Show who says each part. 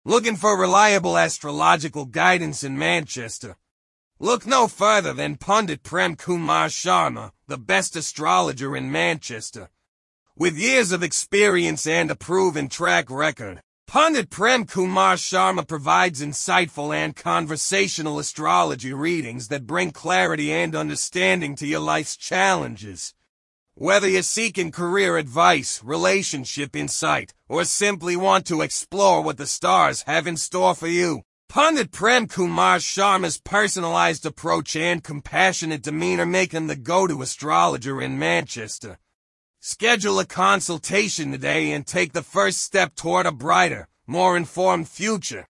Speaker 1: Looking for reliable astrological guidance in Manchester? Look no further than Pundit Prem Kumar Sharma, the best astrologer in Manchester. With years of experience and a proven track record, Pundit Prem Kumar Sharma provides insightful and conversational astrology readings that bring clarity and understanding to your life's challenges. Whether you're seeking career advice, relationship insight, or simply want to explore what the stars have in store for you, Pundit Prem Kumar Sharma's personalized approach and compassionate demeanor make him the go-to astrologer in Manchester. Schedule a consultation today and take the first step toward a brighter, more informed future.